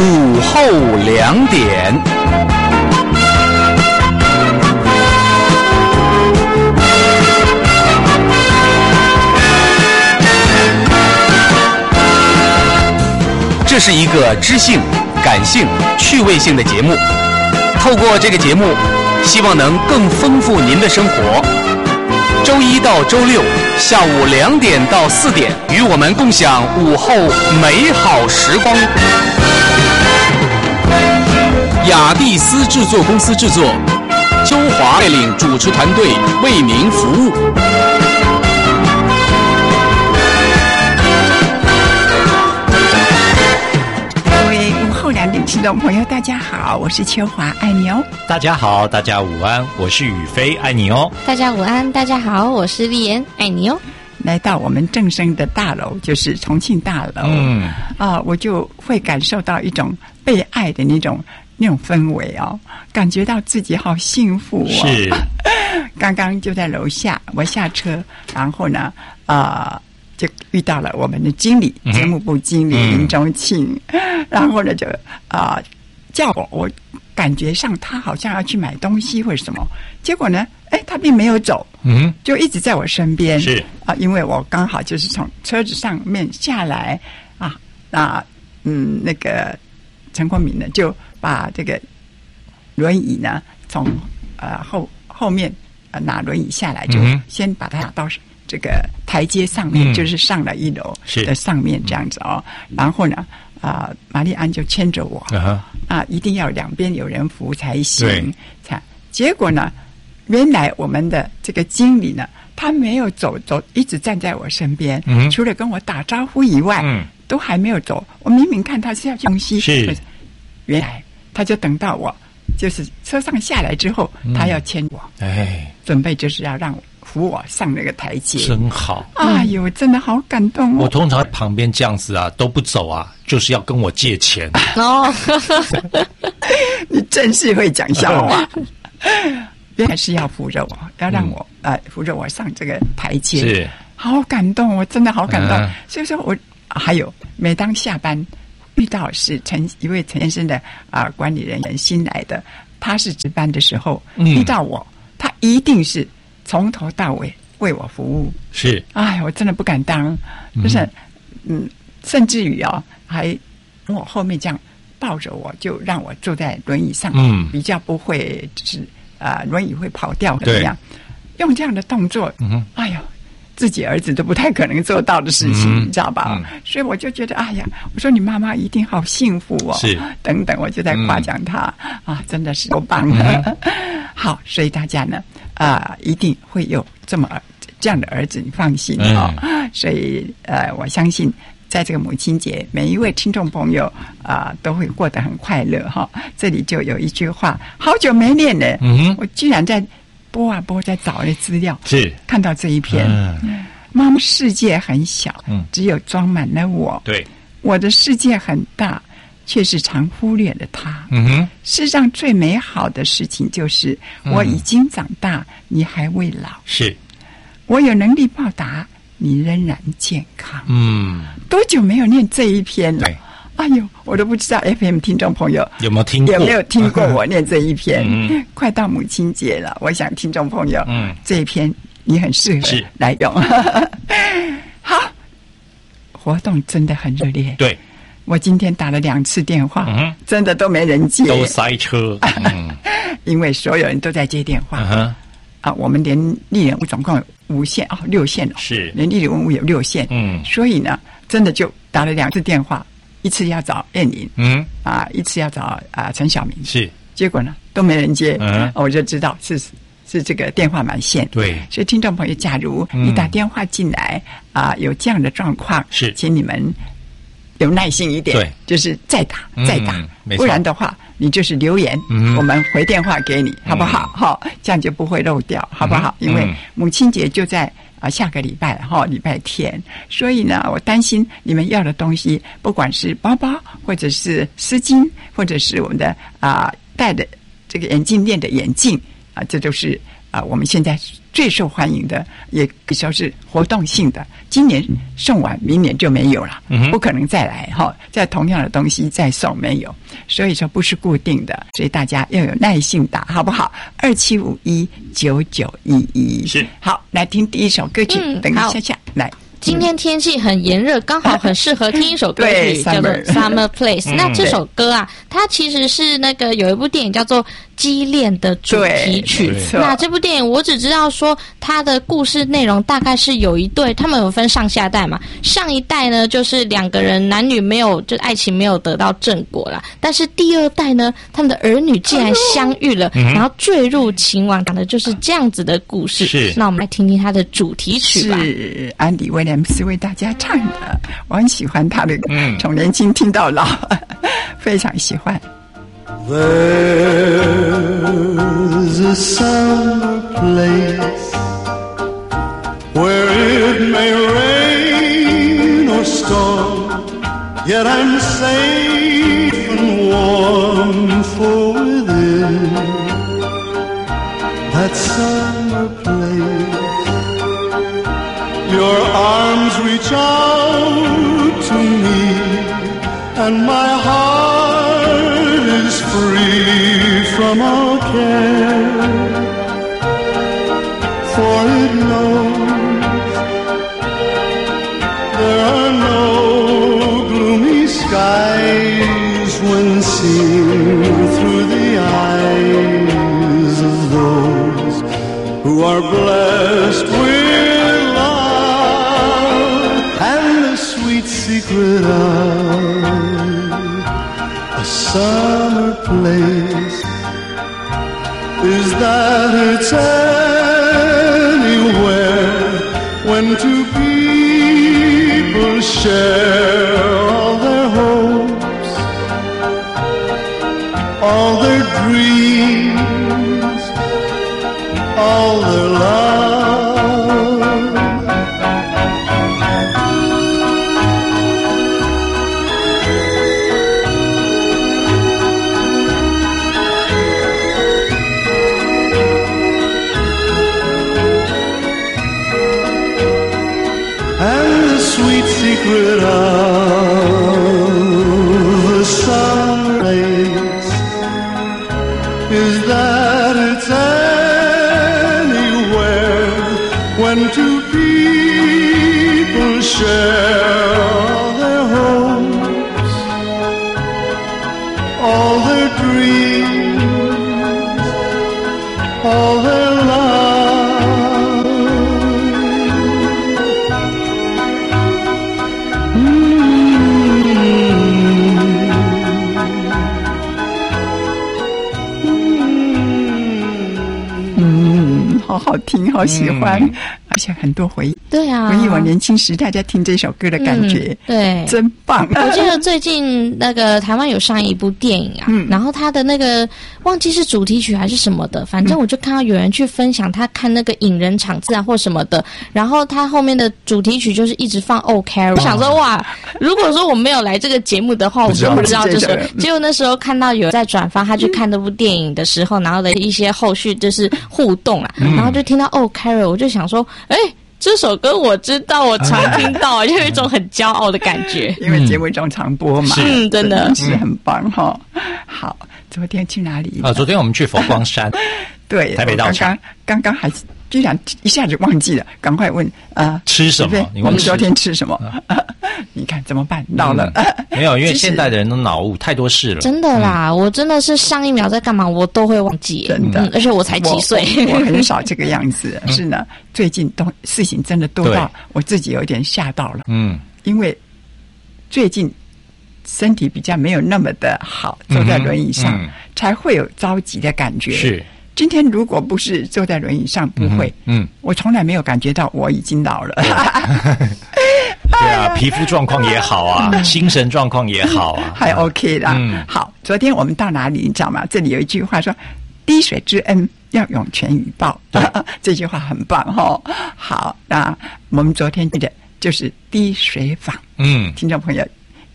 午后2点。这是一个知性、感性、趣味性的节目。透过这个节目，希望能更丰富您的生活。周一到周六下午2点到4点，与我们共享午后美好时光。雅蒂斯制作公司制作，秋华带领主持团队为您服务。 2点听众朋友大家好，我是秋华，爱你哦。 大家好，大家午安，我是宇飞，爱你哦。 大家午安，大家好，我是丽妍，爱你哦。 来到我们正声的大楼，就是重庆大楼，我就会感受到一种被爱的那种氛围哦，感觉到自己好幸福哦。 是， 刚刚就在楼下，我下车，然后呢，就遇到了我们的经理，节目部经理林中庆，然后呢就叫我感觉上他好像要去买东西或者什么，结果呢，他并没有走，就一直在我身边， 是因为我刚好就是从车子上面下来那个陈国民呢就把这个轮椅呢从后面拿轮椅下来，就先把它拿到这个台阶上面，就是上了1楼的上面这样子哦。然后呢，玛丽安就牵着我，一定要两边有人扶才行。结果呢，原来我们的这个经理呢，他没有走，一直站在我身边，除了跟我打招呼以外，都还没有走。我明明看他是要去东西，原来他就等到我就是车上下来之后，他要牵我，准备就是要让我扶我上那个台阶， 真好！ 哎呦，真的好感动哦！ 我通常旁边这样子都不走就是要跟我借钱哦。 你真是会讲笑话。原来是要扶着我，要让我扶着我上这个台阶， 是好感动，我真的好感动。所以说我还有每当下班遇到是一位陈先生的管理人员新来的，他是值班的时候遇到我，他一定是从头到尾为我服务。 是， 哎，我真的不敢当，就是甚至于还从我后面这样抱着我，就让我坐在轮椅上，比较不会就是轮椅会跑掉怎么样？用这样的动作，哎呦，自己儿子都不太可能做到的事情，你知道吧？所以我就觉得，哎呀，我说你妈妈一定好幸福哦， 是等等，我就在夸奖她真的是多棒了。好，所以大家呢，一定会有这样的儿子，你放心哦。所以我相信，在这个母亲节，每一位听众朋友都会过得很快乐哈。这里就有一句话，好久没念了，我居然在播在找的资料， 是看到这一篇。妈妈世界很小，只有装满了我。 对， 我的世界很大，却是常忽略了他。世上最美好的事情就是我已经长大，你还未老。 是， 我有能力报答，你仍然健康。多久没有念这一篇了？哎呦，我都不知道 FM 听众朋友有没有听过我念这一篇。快到母亲节了，我想听众朋友这一篇你很适合来用。好，活动真的很热烈。 对， 我今天打了2次电话，真的都没人接， 都塞车。 因为所有人都在接电话。我们连丽人屋总共有5线6线了， 是连丽人屋有6线。所以呢，真的就打了2次电话，一次要找燕玲，一次要找陈晓明， 是， 结果呢都没人接，我就知道是这个电话满线。 对， 所以听众朋友，假如你打电话进来有这样的状况， 是， 请你们有耐心一点， 对， 就是再打， 没错， 不然的话你就是留言，我们回电话给你，好不好？好，这样就不会漏掉，好不好？因为母亲节就在下个礼拜礼拜天，所以呢，我担心你们要的东西，不管是包包，或者是丝巾，或者是我们的戴的这个眼镜链的眼镜这都是我们现在最受欢迎的，也可以说是活动性的。今年送完，明年就没有了，不可能再来哈。在同样的东西再送没有，所以说不是固定的，所以大家要有耐性打，好不好？27519911 是好，来听第一首歌曲，等一下来。 今天天气很炎热，刚好很适合听一首歌曲，叫做《Summer Place》。那这首歌啊，它其实是那个有一部电影叫做《激恋》的主题曲。那这部电影我只知道说它的故事内容大概是有一对，他们有分上下代嘛。上一代呢，就是两个人男女没有，就爱情没有得到正果啦。但是第二代呢，他们的儿女竟然相遇了，然后坠入情网，讲的就是这样子的故事。 是， 那我们来听听它的主题曲吧。 是安迪威廉姆斯为大家唱的，我很喜欢他的，从年轻听到老，非常喜欢。 There's a summer place where it may rain or storm, yet I'm safe and warm, for within that summer place your arms reach out to me, and my heart is free from all care, for it knows there are no gloomy skies when seen through the eyes of those who are blessed with love, and the sweet secret of a summer place is that it's anywhere when two people share all their hopes, all their dreams, all their love. Secret of the summer place is that it's anywhere when two people share all their hopes, all their dreams, all their love. 好好听，好喜欢，而且很多回忆。 对啊， 回忆我年轻时大家听这首歌的感觉， 对， 真棒。 我记得最近那个台湾有上一部电影啊，然后他的那个忘记是主题曲还是什么的，反正我就看到有人去分享他看那个引人场字啊或什么的，然后他后面的主题曲就是一直放 Oh Carol， 我想说哇，如果说我没有来这个节目的话，我就不知道这首。结果那时候看到有人在转发他去看那部电影的时候，然后的一些后续就是互动啊，然后就听到 Oh Carol， 我就想说，哎。这首歌我知道，我常听到，就有一种很骄傲的感觉。 因为节目中常播嘛， 真的是很棒哈。好，昨天去哪里？ 昨天我们去佛光山， 对， 台北道场。 刚刚还居然一下子忘记了，赶快问吃什么？ 我们昨天吃什么？你看怎么办？老了没有，因为现在的人都脑雾，太多事了。 真的啦，我真的是上一秒在干嘛，我都会忘记。 真的， 而且我才几岁， 我很少这个样子。是呢，最近事情真的多到我自己有点吓到了。因为最近身体比较没有那么的好，坐在轮椅上才会有着急的感觉。 是。 今天如果不是坐在轮椅上，不会。我从来没有感觉到我已经老了。 对啊，皮肤状况也好啊，精神状况也好啊， 还 OK 啦。好，昨天我们到哪里你知道吗？这里有一句话说：“滴水之恩要涌泉以报。”这句话很棒哈。好，那我们昨天去的就是滴水坊。听众朋友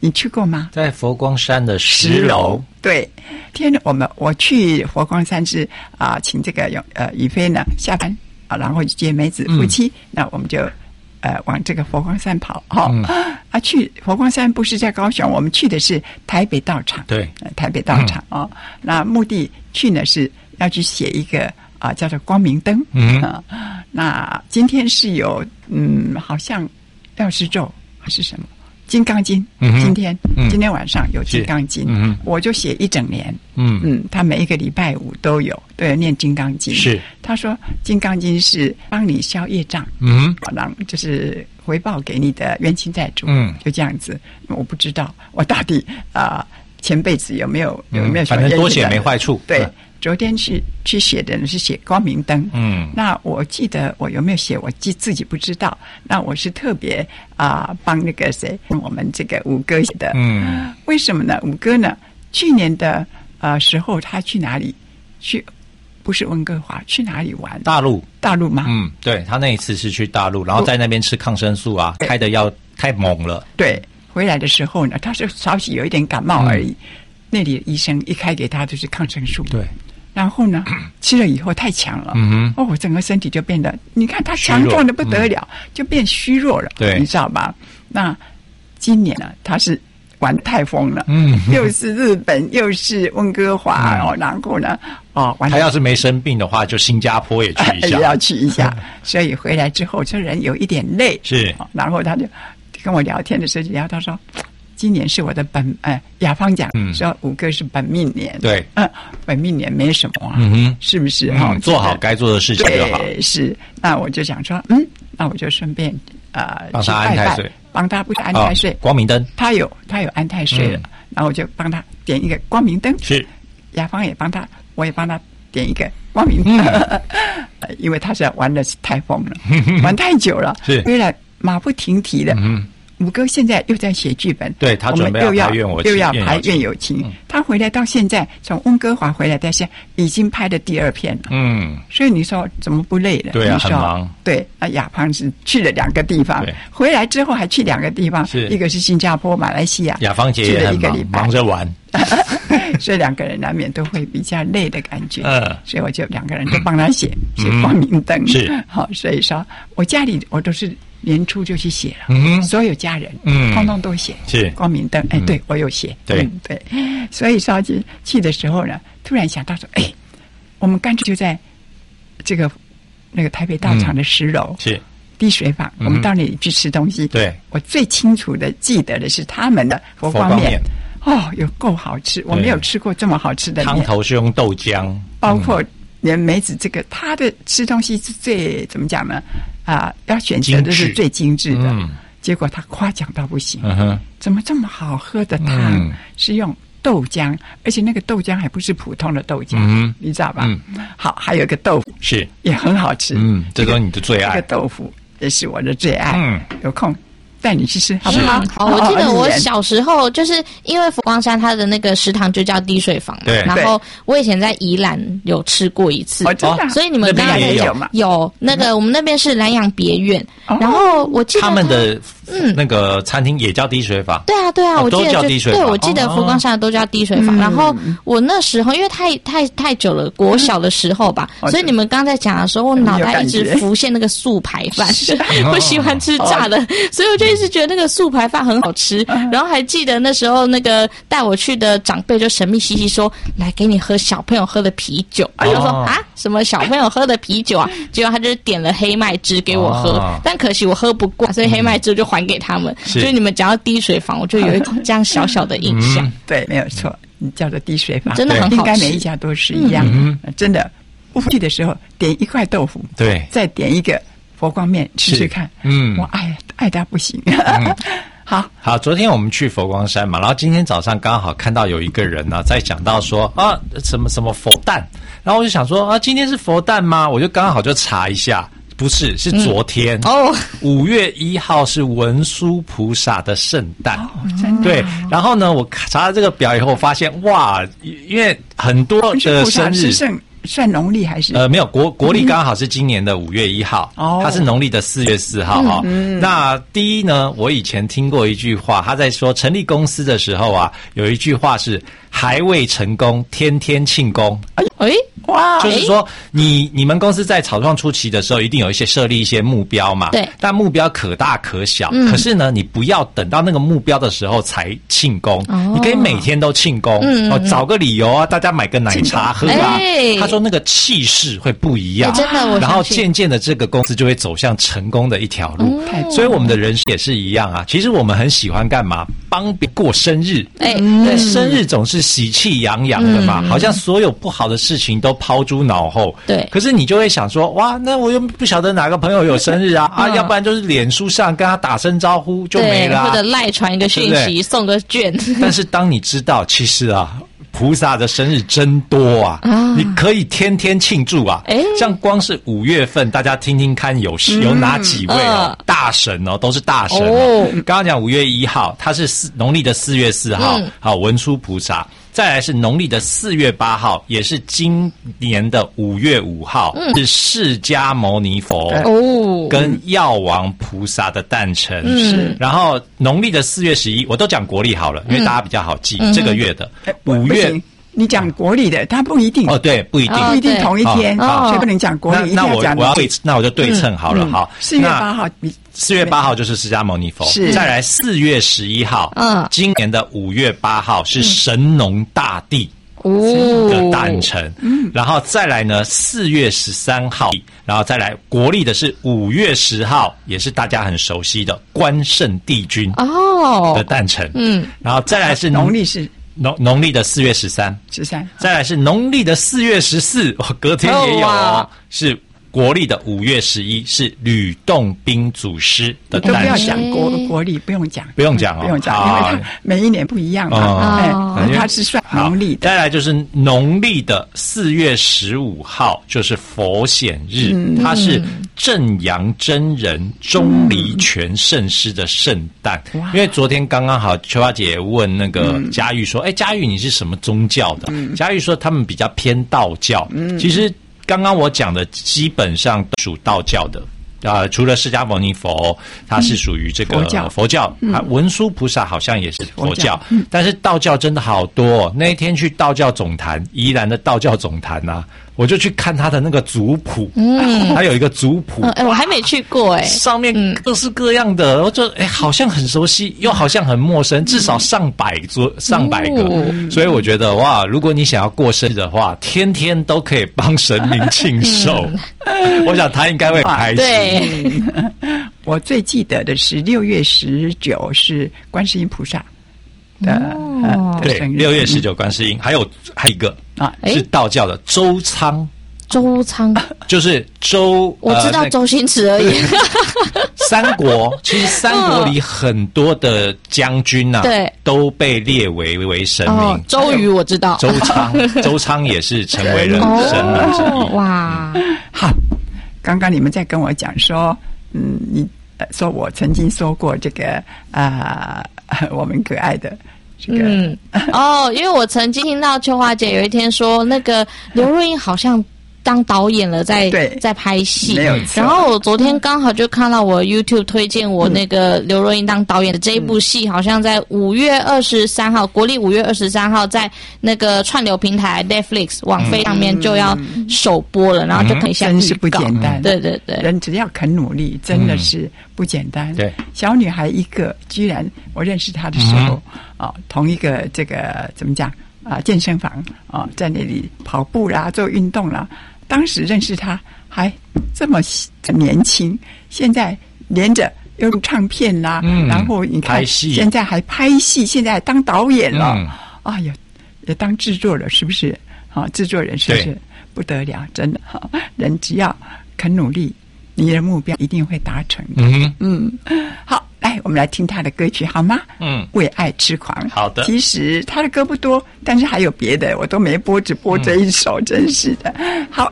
你去过吗？ 在佛光山的10楼。 对，我去佛光山是请这个宇飞呢下班然后接梅子夫妻，那我们就往这个佛光山跑去佛光山不是在高雄，我们去的是台北道场。对，台北道场那目的去呢是要去写一个叫做光明灯。那今天是有好像药师咒还是什么金刚经，今天晚上有金刚经，我就写一整年。他每一个礼拜五都有念金刚经。是，他说金刚经是帮你消业障，让就是回报给你的冤亲债主。就这样子，我不知道我到底前辈子有没有反正多写没坏处。 对。昨天去写的是写光明灯。那我记得我有没有写，我自己不知道。那我是特别帮那个谁，我们这个五哥写的。为什么呢？五哥呢，去年的时候他去哪里去？不是温哥华，去哪里玩？大陆吗？ 对，他那一次是去大陆，然后在那边吃抗生素开的药太猛了。 对，回来的时候呢，他是稍许有一点感冒而已。那里的医生一开给他就是抗生素。对。然后呢，吃了以后太强了，我整个身体就变得，你看他强壮的不得了，就变虚弱了，你知道吧？那今年呢，他是玩太疯了，又是日本，又是温哥华，然后呢， 他要是没生病的话，就新加坡也去一下， 也要去一下。所以回来之后，这人有一点累，是，然后他就跟我聊天的时候就聊到说。今年是我的雅芳讲说五哥是本命年。对，本命年没什么是不是做好该做的事情就好。 是，那我就想说那我就顺便帮他安太岁， 帮他不是安太岁， 光明灯， 他有安太岁了，然后我就帮他点一个光明灯。 是， 雅芳我也帮他点一个光明灯，因为他是玩的是太疯了，玩太久了，是，为了马不停蹄的。五哥现在又在写剧本， 对，他准备要拍院有情。他回来到现在，从温哥华回来，但是已经拍的第2片了。所以你说怎么不累了？ 对啊，很忙。 对，亚芳是去了2个地方，回来之后还去2个地方，一个是新加坡、马来西亚。 亚芳姐也很忙着玩， 所以2个人难免都会比较累的感觉。所以我就2个人都帮他写光明灯。是，好，所以说我家里我都是。年初就去写了，所有家人通通都写，是光明灯。对我有写，对，所以说去的时候呢，突然想到说，我们干脆就在这个那个台北道场的10楼是滴水坊，我们到那里去吃东西。对，我最清楚的记得的是他们的佛光面，有够好吃，我没有吃过这么好吃的面。 汤头是用豆浆， 包括连梅子这个，他的吃东西是最怎么讲呢？要选择的是最精致的，结果他夸奖到不行。怎么这么好喝的汤是用豆浆，而且那个豆浆还不是普通的豆浆，你知道吧？好，还有一个豆腐是也很好吃。 这都是你的最爱。 这个豆腐也是我的最爱。有空带你去吃好不好？ 好，我记得我小时候就是因为佛光山它的那个食堂就叫滴水坊嘛，然后我以前在宜兰有吃过一次，所以你们刚刚在讲有那个我们那边是南洋别院，然后我记得他们的那个餐厅也叫滴水坊。 对啊，我记得都叫滴水坊。 对，我记得佛光山都叫滴水坊。然后我那时候因为太久了，国小的时候吧，所以你们刚才讲的时候，我脑袋一直浮现那个素排饭，我喜欢吃炸的，所以我就一直觉得那个素排饭很好吃。然后还记得那时候那个带我去的长辈就神秘兮兮说：“来给你喝小朋友喝的啤酒。”我就说什么小朋友喝的啤酒啊？结果他就是点了黑麦汁给我喝，但可惜我喝不惯，所以黑麦汁就还给他们。就是你们讲到滴水坊，我就有一种这样小小的印象。 对，没有错，你叫做滴水坊， 真的很好吃。 应该每一家都是一样，真的。我去的时候点1块豆腐，对，再点一个佛光面吃吃看，我爱到不行。 好，昨天我们去佛光山嘛，然后今天早上刚好看到有一个人呢在讲到说什么佛诞，然后我就想说今天是佛诞吗？我就刚好就查一下。不是，是昨天5月1号是文殊菩萨的圣诞。真的。对，然后呢，我查了这个表以后，发现哇，因为很多的生日算农历还是？ 没有国历刚好是今年的5月1号，它是农历的4月4号哈。那第一呢，我以前听过一句话，他在说成立公司的时候啊，有一句话是还未成功，天天庆功。 哇， 就是说你们公司在草创初期的时候，一定有一些设立一些目标嘛， 对， 但目标可大可小，可是呢，你不要等到那个目标的时候才庆功，你可以每天都庆功，找个理由啊，大家买个奶茶喝啊。他说那个气势会不一样， 真的， 然后渐渐的这个公司就会走向成功的一条路。所以我们的人生也是一样啊，其实我们很喜欢干嘛？帮别人过生日，对，生日总是喜气洋洋的嘛，好像所有不好的事情都抛诸脑后。 对， 可是你就会想说，哇，那我又不晓得哪个朋友有生日啊，要不然就是脸书上跟他打声招呼就没了， 或者赖传一个讯息，送个券。 但是当你知道，其实啊，菩萨的生日真多啊，你可以天天庆祝啊。像光是5月份，大家听听看有哪几位哦，大神哦，都是大神哦。刚刚讲5月1号，他是农历的4月4号，好，文殊菩萨。再来是农历的4月8号，也是今年的5月5号，是释迦牟尼佛跟药王菩萨的诞辰。然后农历的4月11，我都讲国历好了，因为大家比较好记。这个月的5月。 你讲国历的，它不一定对，不一定， 不一定同一天，所以不能讲国历。 那我就对称好了，好。 4月8号 ，4月8号就是释迦牟尼佛，再来4月11号，今年的5月8号是神农大帝的诞辰，然后再来呢4月13号，然后再来国历的是5月10号，也是大家很熟悉的关圣帝君的诞辰，然后再来是农历是。 农历的4月13，再来是农历的4月14，隔天也有哦，是国历的5月11，是吕洞宾祖师的诞辰。 都不要讲国历，不用讲， 不用讲， 因为它每一年不一样嘛。它是算农历的。 再来就是农历的4月15号，就是佛显日，它是正阳真人钟离权圣师的圣诞。因为昨天刚刚好，秋花姐问那个嘉玉说：“嘉玉你是什么宗教的？”嘉玉说他们比较偏道教。其实刚刚我讲的基本上属道教的。除了释迦牟尼佛，他是属于这个佛教，文殊菩萨好像也是佛教，但是道教真的好多。那一天去道教总坛，宜兰的道教总坛啊，我就去看他的那个族谱，还有一个族谱， 我还没去过上面各式各样的，我就好像很熟悉，又好像很陌生，至少上百个，所以我觉得哇，如果你想要过生日的话，天天都可以帮神明庆寿，我想他应该会开心。 对。 我最记得的是6月19是观世音菩萨的对，6月19观世音，还有一个是道教的周仓，就是我知道周星驰而已。 三国其实三国里很多的将军对，都被列为神明。 周瑜我知道， 周仓也是成为了神明之一。 哇， 好。刚刚你们在跟我讲说，你说我曾经说过这个我们可爱的这个因为我曾经听到秋华姐有一天说，那个刘若英好像当导演了，在拍戏， 没有错。 然后我昨天刚好就看到我 YouTube 推荐我那个刘若英当导演的这一部戏，好像在5月23号，国历5月23号，在那个串流平台 Netflix 网飞上面就要首播了，然后就可以下真是不简单。 对， 人只要肯努力，真的是不简单。 对， 小女孩一个，居然我认识她的时候，同一个这个怎么讲健身房在那里跑步啦，做运动啦。当时认识他还这么年轻，现在连着又录唱片啦，然后你看现在还拍戏，现在还当导演了，也当制作了，是不是？制作人是不是不得了？真的人只要肯努力，你的目标一定会达成的。好，来我们来听他的歌曲好吗？为爱痴狂。 好的。 其实他的歌不多，但是还有别的，我都没播，只播这一首，真是的。好。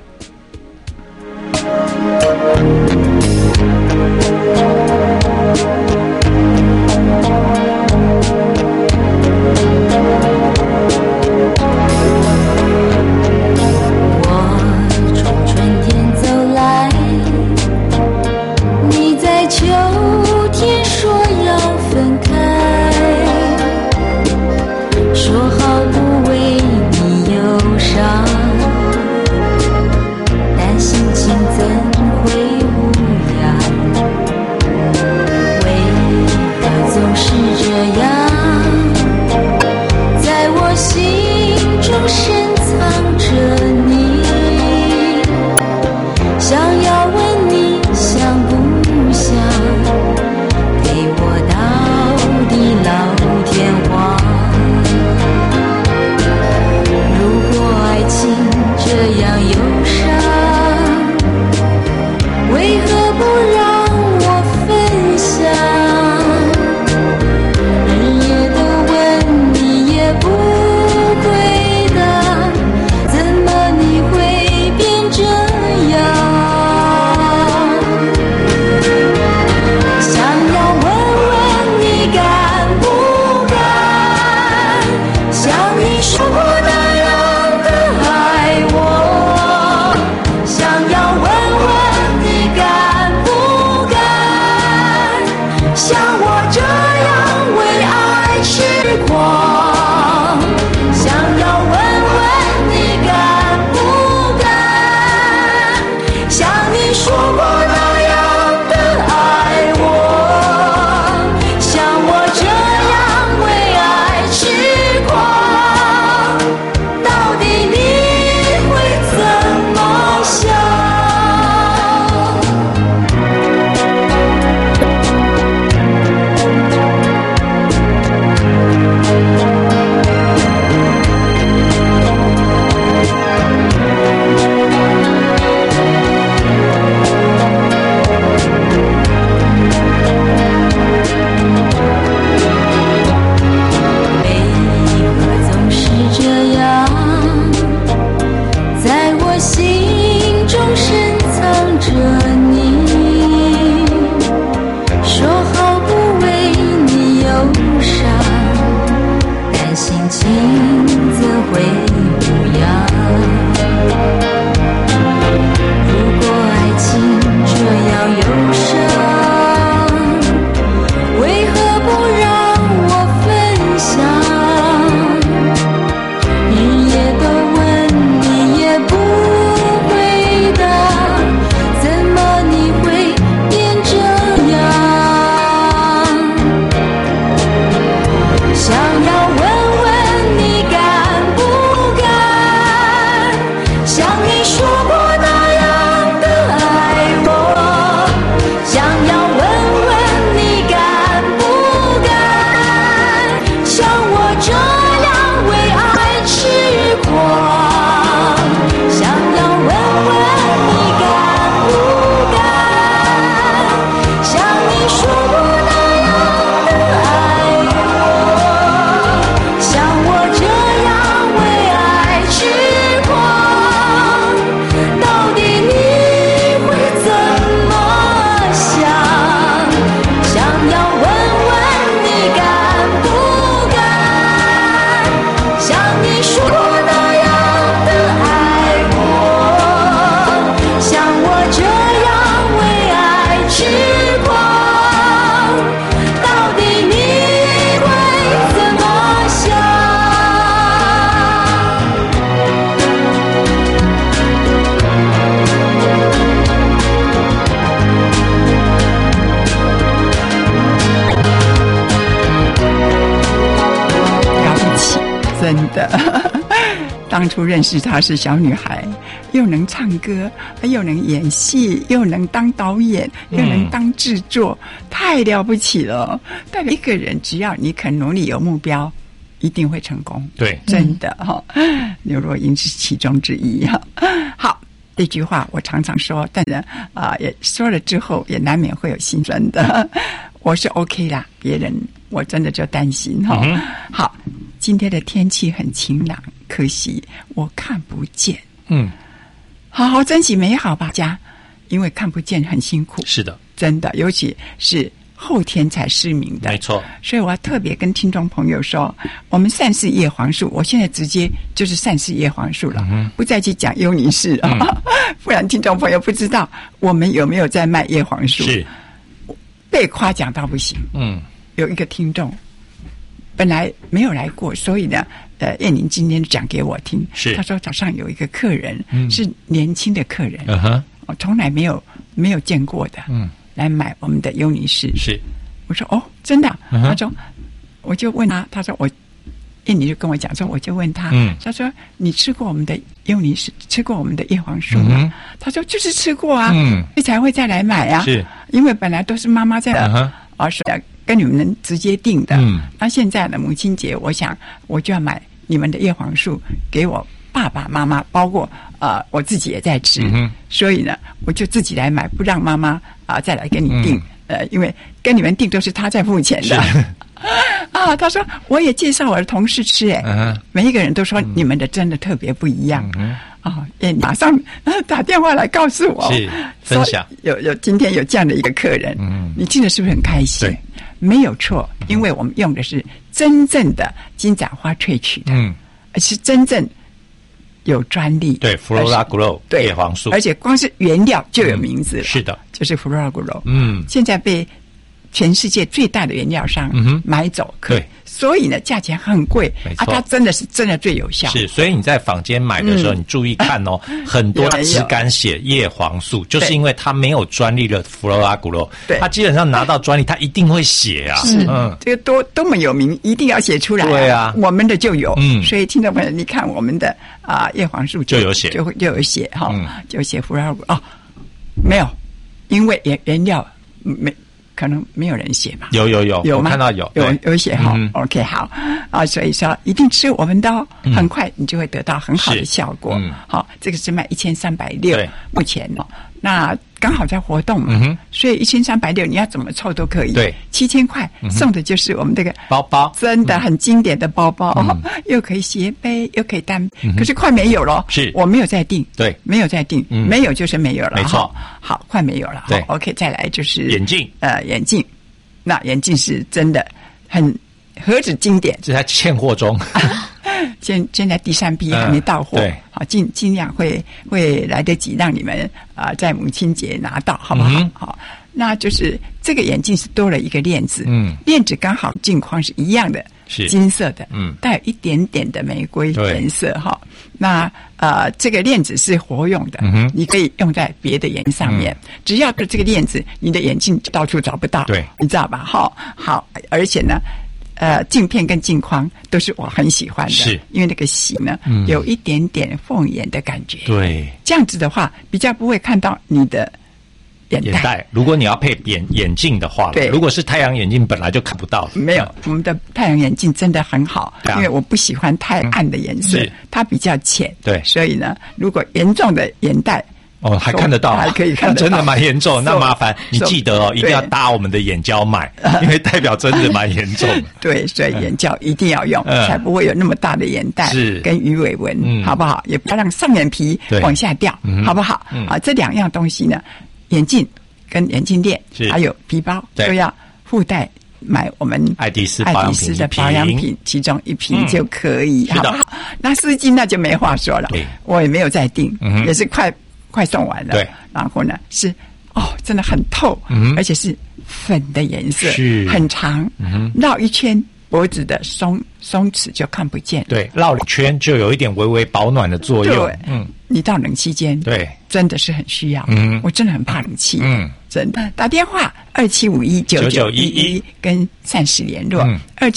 我像我这样为爱痴狂，想要问问你敢不敢，像你说过那样的爱我，像我这样为爱痴狂，到底你会怎么想？ 真的，当初认识她是小女孩，又能唱歌，又能演戏，又能当导演，又能当制作，太了不起了。代表一个人，只要你肯努力，有目标，一定会成功。 对， 真的哈。刘若英是其中之一哈。好，这句话我常常说，但是也说了之后，也难免会有心酸的。我是 OK 啦，别人我真的就担心哈。好，今天的天气很晴朗，可惜我看不见。好好珍惜美好吧，家，因为看不见很辛苦。 是的， 真的，尤其是后天才失明的， 没错。 所以我要特别跟听众朋友说，我们善氏叶黄素，我现在直接就是善氏叶黄素了，不再去讲优尼氏啊，不然听众朋友不知道我们有没有在卖叶黄素。 是被夸奖到不行。有一个听众本来没有来过，所以呢，燕玲今天讲给我听。 是， 他说早上有一个客人，是年轻的客人，我从来没有见过的，来买我们的优尼氏。 是， 我说哦，真的？他说，我就问他，他说我，燕玲就跟我讲说，我就问他，他说你吃过我们的优尼氏，吃过我们的叶黄素吗？他说就是吃过啊，所以才会再来买啊。是，因为本来都是妈妈在说跟你们直接订的，那现在呢，母亲节，我想我就要买你们的叶黄素给我爸爸妈妈，包括我自己也在吃，所以呢，我就自己来买，不让妈妈再来跟你订，因为跟你们订都是他在付钱的。他说我也介绍我的同事吃，每一个人都说你们的真的特别不一样。马上打电话来告诉我， 是分享有今天有这样的一个客人，你听了是不是很开心？ 对， 没有错，因为我们用的是真正的金盏花萃取的，而是真正有专利， 对 Flora Grow 对叶黄素， 而且光是原料就有名字了， 是的， 就是 Flora Grow。现在被全世界最大的原料商买走， 对， 所以呢价钱很贵啊，它真的最有效。 是，所以你在坊间买的时候，你注意看哦，很多只敢写叶黄素，就是因为它没有专利的弗洛阿古洛，它基本上拿到专利，它一定会写啊。 是，这个多么有名，一定要写出来。 对啊， 我们的就有，所以听众朋友，你看我们的叶黄素就有写， 就有写哈，就写弗洛阿古哦，没有，因为原料可能没有人写吧？ 有我看到有写哈。OK， 好啊，所以说一定吃我们的哦，很快你就会得到很好的效果。好，这个是卖1360，目前哦，那刚好在活动嘛，所以1360你要怎么凑都可以。 对 ，7000块送的就是我们这个包包， 真的很经典的包包，又可以斜背，又可以单，可是快没有了。 是， 我没有再订， 对， 没有再订，没有就是没有了， 没错。 好，快没有了。 对 ，OK， 再来就是眼镜， 眼镜，那眼镜是真的很何止经典， 这在欠货中。 现在第3批还没到货， 对， 好，尽量会来得及让你们在母亲节拿到，好不好？好，那就是这个眼镜是多了一个链子，链子刚好镜框是一样的，是金色的，带有一点点的玫瑰颜色哈。那这个链子是活用的，你可以用在别的眼镜上面，只要是这个链子，你的眼镜到处找不到， 对， 你知道吧？好，而且呢。镜片跟镜框都是我很喜欢的，是因为那个型呢，有一点点凤眼的感觉。 对， 这样子的话，比较不会看到你的眼袋。 如果你要配眼镜的话，对，如果是太阳眼镜，本来就看不到。 没有，我们的太阳眼镜真的很好，因为我不喜欢太暗的颜色，它比较浅。对，所以呢，如果严重的眼袋。 还看得到， 还可以看得到， 真的蛮严重。那麻烦你记得一定要搭我们的眼胶买，因为代表真的蛮严重的。 对，所以眼胶一定要用，才不会有那么大的眼袋跟鱼尾纹，好不好？也不要让上眼皮往下掉，好不好？这2样东西呢，眼镜跟眼镜链，还有皮包都要附带。买我们爱迪斯的保养品，其中1瓶就可以，好不好？那丝巾那就没话说了，我也没有再订，也是快送完了。对，然后呢是真的很透，而且是粉的颜色，很长，绕一圈脖子的松弛就看不见。 对，绕一圈就有一点微微保暖的作用。 你到冷气间，对，真的是很需要。我真的很怕冷气。真的打电话27519911跟善时联络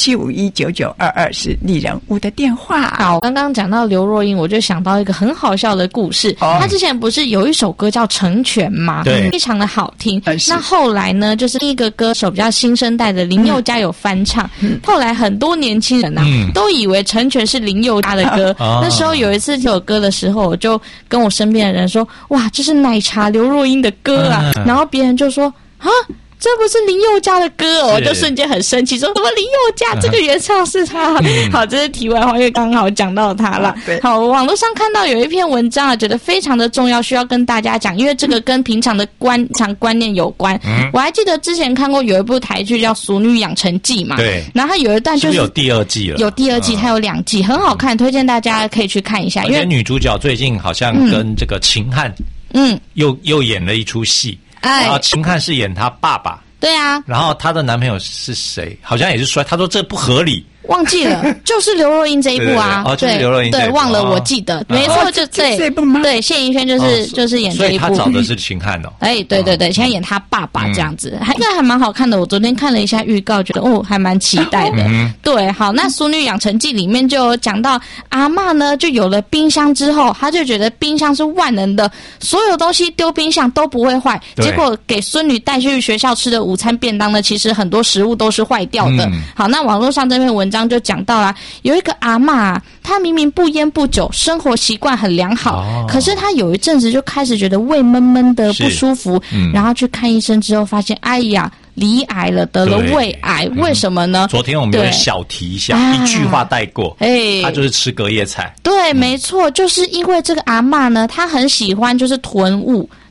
，27519922是丽人屋的电话。 好，刚刚讲到刘若英，我就想到一个很好笑的故事。她之前不是有一首歌叫《成全》吗？对，非常的好听。那后来呢，就是一个歌手比较新生代的林宥嘉有翻唱，后来很多年轻人都以为《成全》是林宥嘉的歌。那时候有一次这首歌的时候，我就跟我身边的人说：“哇，这是奶茶刘若英的歌啊！”然后别人就说：“啊，这不是林宥嘉的歌哦！”我就瞬间很生气，说什么林宥嘉这个原唱是他。好，这是题外话，因为刚好讲到他了。好，网络上看到有一篇文章啊，觉得非常的重要，需要跟大家讲，因为这个跟平常的观念有关。我还记得之前看过有一部台剧叫《俗女养成记》嘛，对，然后它有一段就是有第2季了， 有第2季，它有2季，很好看，推荐大家可以去看一下。因为女主角最近好像跟这个秦汉，又演了一出戏。然后秦汉是演他爸爸， 对啊， 然后她的男朋友是谁？好像也是帅，他说这不合理。 忘记了，就是刘若英这一部啊， 就是刘若英对，忘了，我记得，没错，就这一部吗？对，谢盈萱就是演这一部， 所以他找的是秦汉哦。 对，现在演他爸爸这样子，应该还蛮好看的。我昨天看了一下预告，觉得还蛮期待的。对，好，那《俗女养成记》里面就有讲到阿嬷呢，就有了冰箱之后，她就觉得冰箱是万能的，所有东西丢冰箱都不会坏。结果给孙女带去学校吃的午餐便当呢，其实很多食物都是坏掉的。好，那网络上这篇文章就讲到啦，有一个阿嬷，她明明不烟不酒，生活习惯很良好，可是她有一阵子就开始觉得胃闷闷的不舒服，然后去看医生之后发现，哎呀，罹癌了，得了胃癌。为什么呢？ 昨天我们有小提一下，一句话带过，她就是吃隔夜菜。 对，没错，就是因为这个阿嬷呢，她很喜欢就是囤物。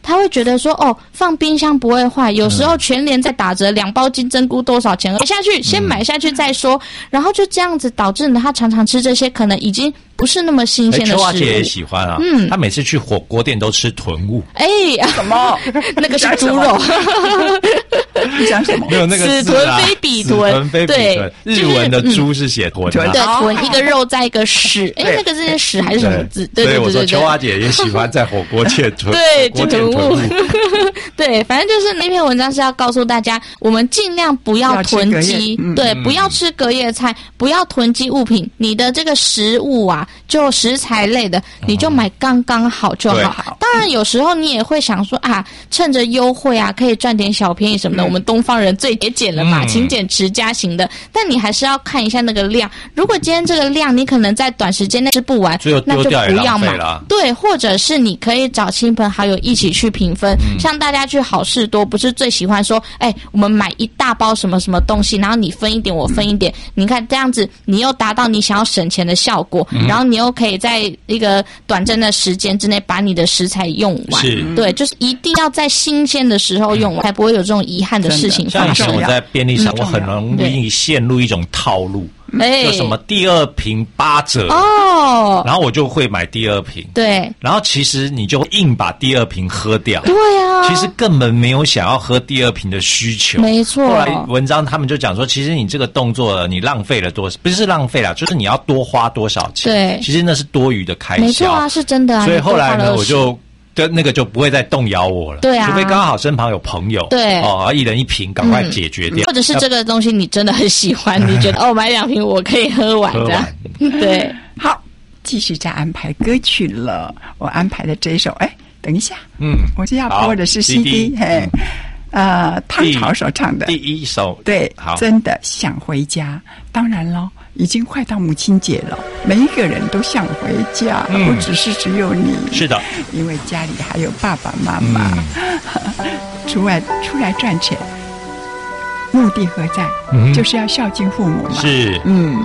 他会觉得说哦，放冰箱不会坏，有时候全联在打折，2包金针菇多少钱？买下去，先买下去再说。然后就这样子导致呢，他常常吃这些可能已经不是那么新鲜的食物。 秋华姐也喜欢啊，她每次去火锅店都吃豚物。 什么？ 那个是猪肉。 讲什么？ 没有那个此豚非彼豚，对， 日文的猪是写豚， 对，豚一个肉在一个屎，那个是屎还是什么字？对， 所以我说秋华姐也喜欢在火锅切豚， 对，豚物，对，反正就是那篇文章是要告诉大家，我们尽量不要囤积，对，不要吃隔夜菜，不要囤积物品，你的这个食物啊，就食材类的，你就买刚刚好就好。当然有时候你也会想说啊，趁着优惠啊，可以赚点小便宜什么的。我们东方人最节俭了嘛，勤俭持家型的。但你还是要看一下那个量。如果今天这个量你可能在短时间内吃不完，那就不要买。对，或者是你可以找亲朋好友一起去平分。像大家去好事多，不是最喜欢说，我们买一大包什么什么东西，然后你分一点，我分一点。你看这样子，你又达到你想要省钱的效果，然后你又可以在一个短暂的时间之内把你的食材用完。对，就是一定要在新鲜的时候用完，才不会有这种遗憾的事情发生。 像以前我在便利商，我很容易陷入一种套路。就什么第2瓶8折哦，然后我就会买第2瓶，对，然后其实你就硬把第2瓶喝掉， 对啊， 其实根本没有想要喝第2瓶的需求， 没错。 后来文章他们就讲说，其实你这个动作你浪费了多少，不是浪费啦，就是你要多花多少钱，对，其实那是多余的开销， 没错啊，是真的啊。 所以后来呢，我就。那个就不会再动摇我了，对啊，除非刚好身旁有朋友，对哦，一人1瓶，赶快解决掉， 或者是这个东西你真的很喜欢，你觉得买2瓶我可以喝完这样，对。 好，继续再安排歌曲了，我安排的这一首，等一下，我就要播的是 CD， 汤潮所唱的第1首， 对，真的想回家。当然了，已经快到母亲节了，每一个人都想回家，不只有你。 是的， 因为家里还有爸爸妈妈，出来赚钱，目的何在？就是要孝敬父母嘛。 是，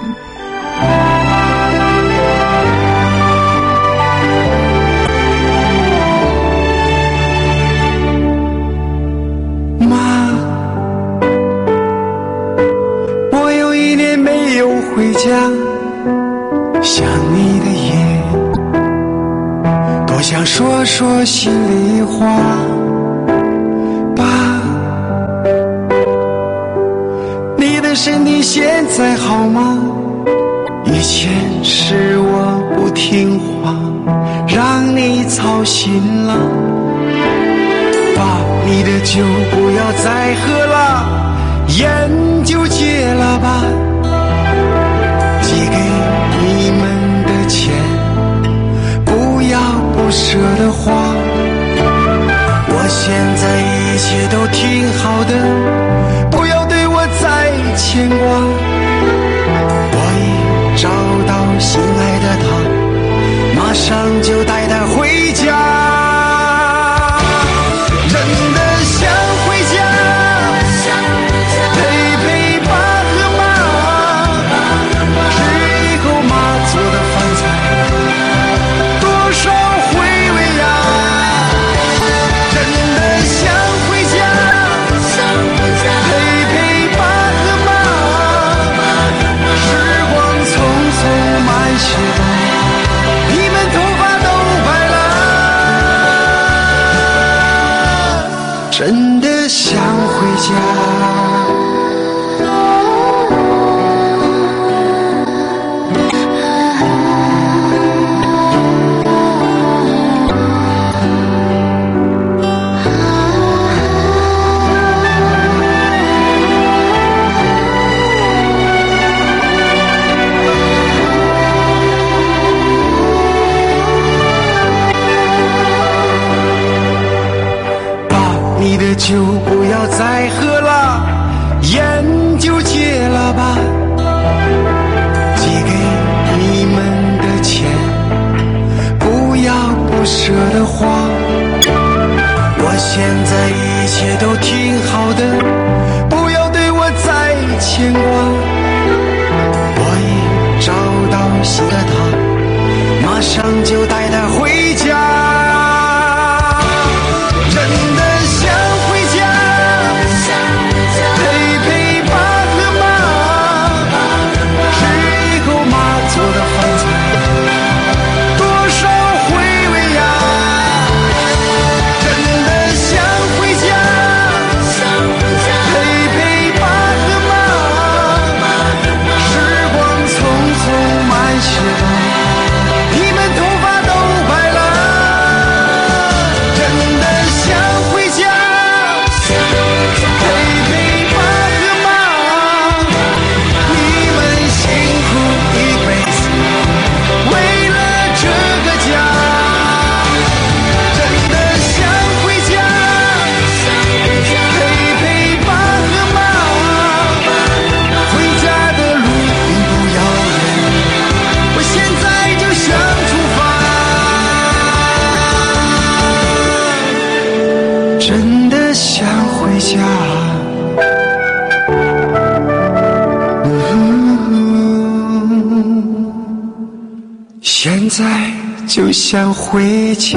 回家，想你的夜，多想说说心里话。爸，你的身体现在好吗？以前是我不听话，让你操心了。爸，你的酒不要再喝了，烟就戒了吧。寄给你们的钱，不要不舍得花。我现在一切都挺好的，不要对我再牵挂。我已找到心爱的他，马上就带他回家。真的想回家，真的想回家。酒不要再喝了，烟就戒了吧。寄给你们的钱，不要不舍得花。我现在一切都挺好的，不要对我再牵挂。我已找到新的他，马上就带他回家。 就像回家。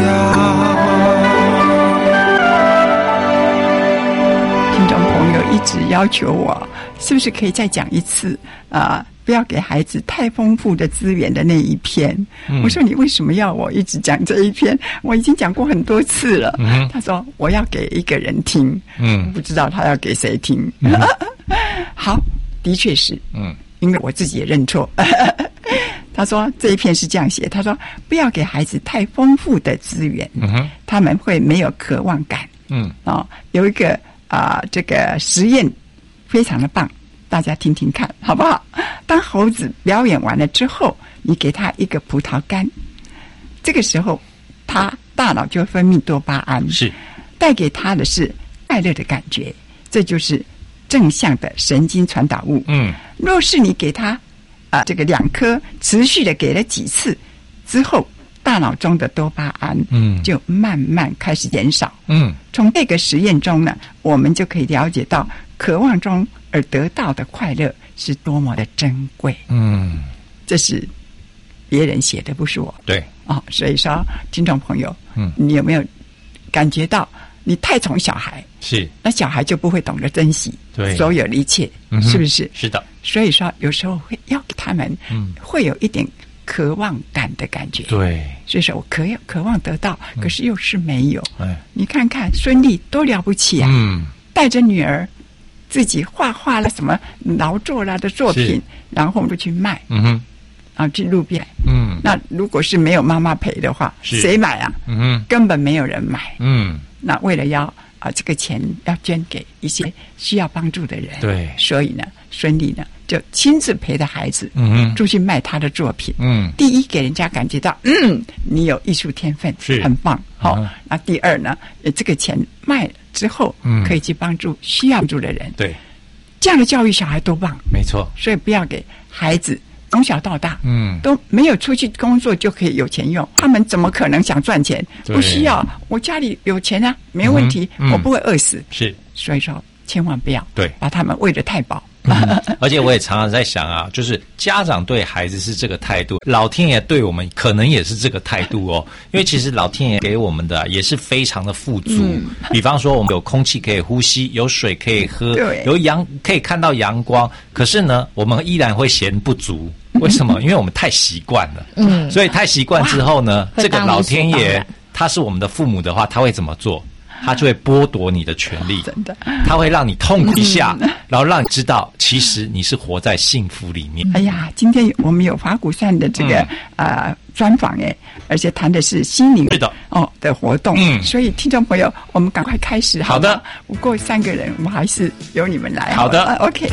听众朋友一直要求我，是不是可以再讲一次不要给孩子太丰富的资源的那一篇。我说你为什么要我一直讲这一篇？我已经讲过很多次了。他说我要给一个人听，不知道他要给谁听。好，的确是，因为我自己也认错。他说这一篇是这样写，他说不要给孩子太丰富的资源，他们会没有渴望感。有一个这个实验非常的棒，大家听听看好不好？当猴子表演完了之后，你给他一个葡萄干，这个时候他大脑就分泌多巴胺， 是带给他的是快乐的感觉，这就是正向的神经传导物。若是你给他这个2颗，持续的给了几次之后，大脑中的多巴胺就慢慢开始减少。从这个实验中呢，我们就可以了解到渴望中而得到的快乐是多么的珍贵。这是别人写的，不是我。 对所以说听众朋友，你有没有感觉到你太宠小孩， 是那小孩就不会懂得珍惜所有的一切，是不是？ 是的。 所以说有时候会要给他们会有一点渴望感的感觉。 对， 所以说我渴望得到，可是又是没有。你看看孙俪多了不起啊！带着女儿自己画了什么劳作啦的作品，然后我们就去卖。然后去路边。那如果是没有妈妈陪的话，谁买啊？根本没有人买。那为了要这个钱要捐给一些需要帮助的人， 对， 所以呢，孙俪呢就亲自陪着孩子，出去卖他的作品。第一给人家感觉到，你有艺术天分，是很棒。那第二呢，这个钱卖了之后，可以去帮助需要帮助的人。 对， 这样的教育小孩多棒， 没错。 所以不要给孩子从小到大，都没有出去工作就可以有钱用，他们怎么可能想赚钱？不需要，我家里有钱啊，没问题，我不会饿死。 是， 所以说千万不要把他们喂得太饱。 而且我也常常在想就是家长对孩子是这个态度，老天爷对我们可能也是这个态度哦。因为其实老天爷给我们的也是非常的富足，比方说我们有空气可以呼吸，有水可以喝，有可以看到阳光，可是呢，我们依然会嫌不足。为什么？因为我们太习惯了。所以太习惯之后呢，这个老天爷他是我们的父母的话，他会怎么做？他就会剥夺你的权利，真的，他会让你痛苦一下，然后让你知道，其实你是活在幸福里面。 哎呀，今天我们有法鼓山的这个专访而且谈的是心灵的活动，所以听众朋友，我们赶快开始。好的，不过3个人，我们还是由你们来。 好的 ，OK。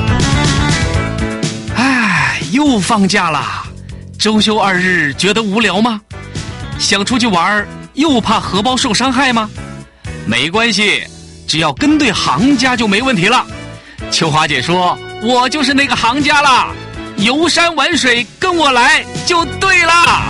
又放假啦，周休2日，觉得无聊吗？想出去玩又怕荷包受伤害吗？没关系，只要跟对行家就没问题了。秋华姐说，我就是那个行家啦，游山玩水跟我来就对啦。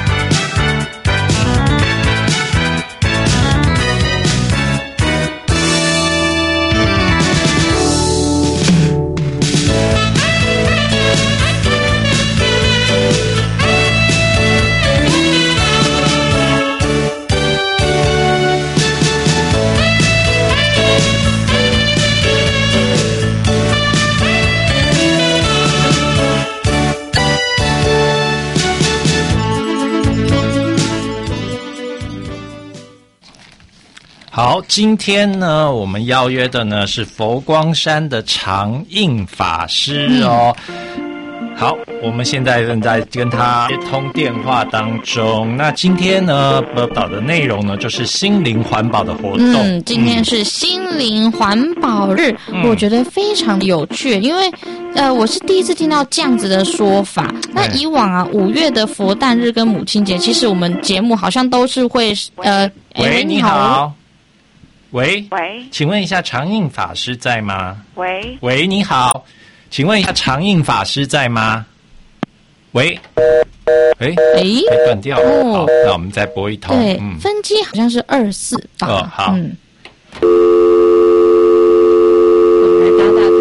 好，今天呢，我们邀约的呢是佛光山的常应法师哦。好，我们现在正在跟他接通电话当中。那今天呢，报道的内容呢，就是心灵环保的活动。 今天是心灵环保日，我觉得非常有趣，因为我是第一次听到这样子的说法。那以往5月的佛诞日跟母亲节，其实我们节目好像都是会喂，你好。喂， 喂， 请问一下常应法师在吗？ 喂， 你好，请问一下常应法师在吗？喂，断掉了。好，那我们再拨一通。 对，分机好像是248。 好。 我们来打打看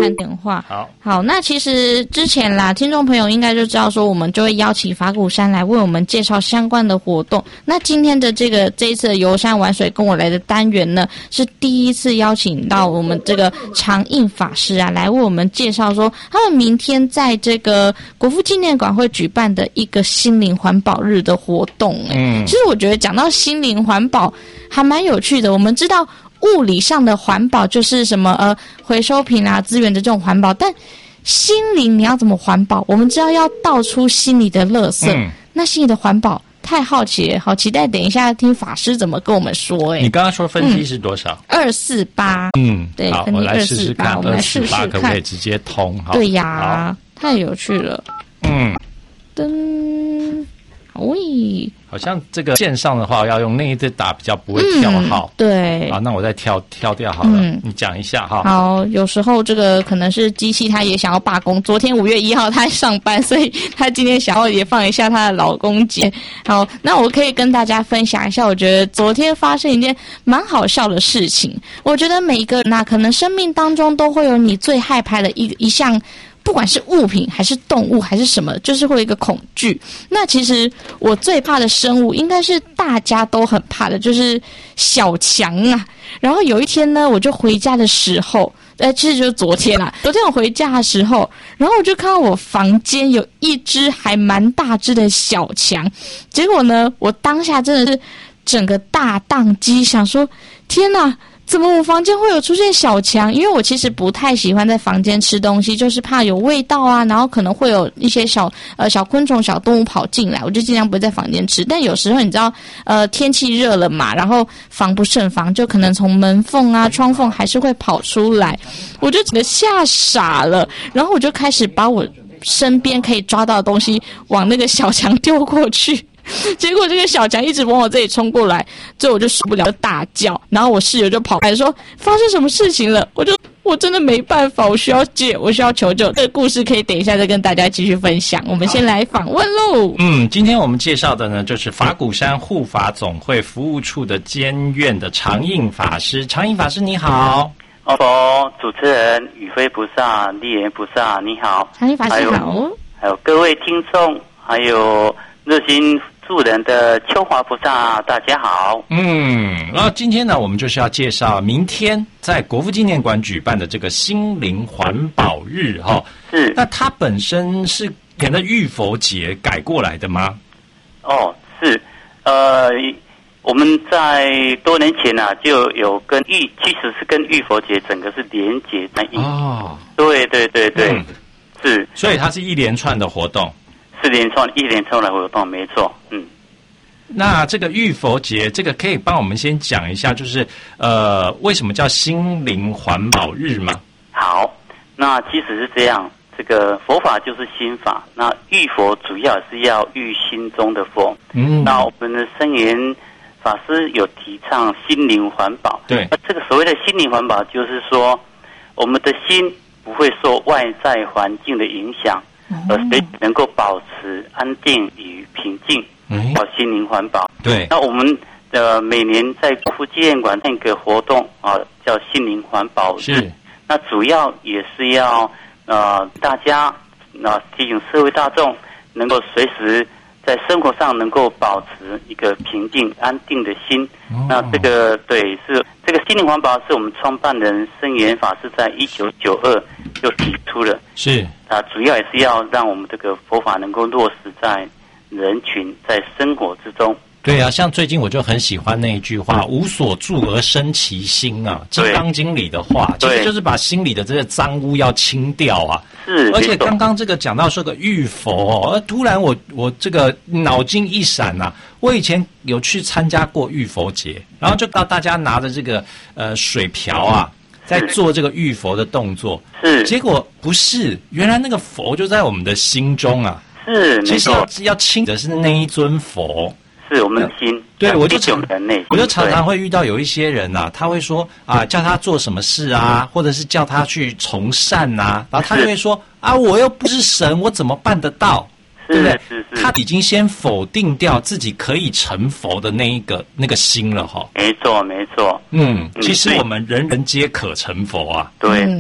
看电话。好，那其实之前啦，听众朋友应该就知道说，我们就会邀请法鼓山来为我们介绍相关的活动。那今天的这一次的游山玩水跟我来的单元呢，是第一次邀请到我们这个常应法师啊，来为我们介绍说，他们明天在这个国父纪念馆会举办的一个心灵环保日的活动。其实我觉得讲到心灵环保还蛮有趣的。我们知道物理上的环保就是什么回收品啊资源的这种环保，但心灵你要怎么环保？我们知道要倒出心里的垃圾，那心里的环保太好奇了，好期待等一下听法师怎么跟我们说。 你刚刚说分机是多少 ？248。对， 好，我来试试看我们来试试看可不可以直接通？ 对呀，太有趣了。噔，喂， 好像这个线上的话要用那一只打比较不会跳号。 对， 好，那我再跳掉好了。你讲一下哈。 好，有时候这个可能是机器它也想要罢工。昨天5月1号他上班，所以他今天想要也放一下他的劳工节。好，那我可以跟大家分享一下，我觉得昨天发生一件蛮好笑的事情。我觉得每一个人可能生命当中都会有你最害怕的一项。不管是物品还是动物还是什么，就是会有一个恐惧。那其实我最怕的生物应该是大家都很怕的，就是小强啊。然后有一天呢，我就回家的时候，其实就是昨天啦。昨天我回家的时候，然后我就看到我房间有一只还蛮大只的小强。结果呢，我当下真的是整个大宕机，想说天哪！怎么我房间会有出现小强？因为我其实不太喜欢在房间吃东西，就是怕有味道啊，然后可能会有一些小昆虫、小动物跑进来，我就尽量不会在房间吃。但有时候你知道，天气热了嘛，然后防不胜防，就可能从门缝啊、窗缝还是会跑出来，我就整个吓傻了。然后我就开始把我身边可以抓到的东西往那个小强丢过去。结果这个小强一直往我这里冲过来，最后我就受不了，就大叫。然后我室友就跑来说发生什么事情了，我真的没办法，我需要求救。这个故事可以等一下再跟大家继续分享。我们先来访问喽。 今天我们介绍的呢，就是法鼓山护法总会服务处的监院的常应法师。常应法师你好。 主持人宇飞菩萨、立言菩萨你好。 常应法师好。 还有各位听众，还有热心助人的秋华菩萨，大家好。 然后今天呢，我们就是要介绍明天在国父纪念馆举办的这个心灵环保日哈。 是。 那它本身是跟着浴佛节改过来的吗？ 是。我们在多年前就有其实是跟浴佛节整个是连结在一起。对。是。 所以它是一连串的活动。 是一连串的活动，没错。 那这个浴佛节，这个可以帮我们先讲一下，就是为什么叫心灵环保日吗？ 好，那其实是这样，这个佛法就是心法，那浴佛主要是要浴心中的佛。那我们的圣严法师有提倡心灵环保。 对， 那这个所谓的心灵环保，就是说我们的心不会受外在环境的影响。所以能够保持安定与平静，心灵环保。 对， 那我们每年在国父纪念馆那个活动叫心灵环保日。是，那主要也是要大家提醒社会大众能够随时在生活上能够保持一个平静安定的心。那这个是这个心灵环保是我们创办人圣严法师在1992就提出了。 是。 主要也是要让我们这个佛法能够落实在人群在生活之中。 对啊，像最近我就很喜欢那一句话“无所住而生其心”啊，《金刚经》里的话，其实就是把心里的这个脏污要清掉啊。 是， 而且刚刚这个讲到说个浴佛，突然我这个脑筋一闪啊，我以前有去参加过浴佛节，然后就到大家拿着这个水瓢啊。在做这个浴佛的动作， 是结果不是，原来那个佛就在我们的心中啊。 是， 其实要清的是那一尊佛， 是我们的心。 对，我就常常会遇到有一些人他会说叫他做什么事啊，或者是叫他去从善然后他就会说我又不是神，我怎么办得到？对不对？他已经先否定掉自己可以成佛的那个心了哈。 没错。 其实我们人人皆可成佛啊。 对。